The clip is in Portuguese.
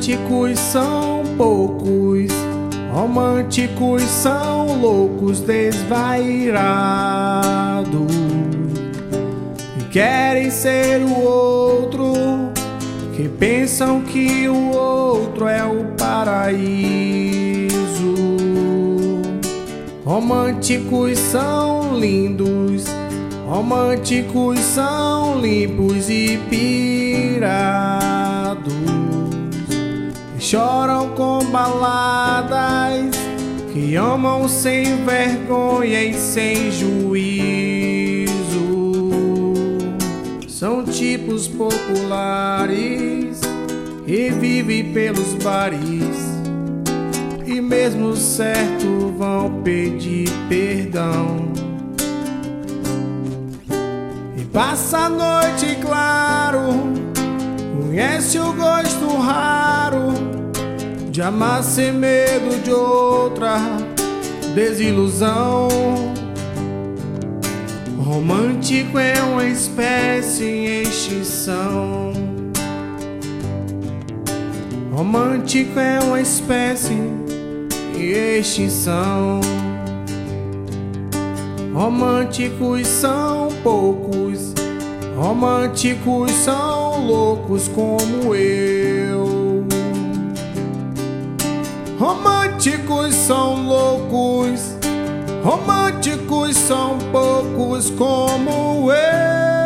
Românticos são poucos, românticos são loucos desvairados e querem ser o outro, que pensam que o outro é o paraíso. Românticos são lindos, românticos são limpos e pirados, que choram com baladas, que amam sem vergonha e sem juízo. São tipos populares e vivem pelos bares, e mesmo certo vão pedir perdão. E passa a noite claro, conhece o gosto raro de amar sem medo de outra desilusão. Romântico é uma espécie em extinção. Romântico é uma espécie em extinção. Românticos são poucos, românticos são loucos como eu. Românticos são loucos, românticos são poucos como eu.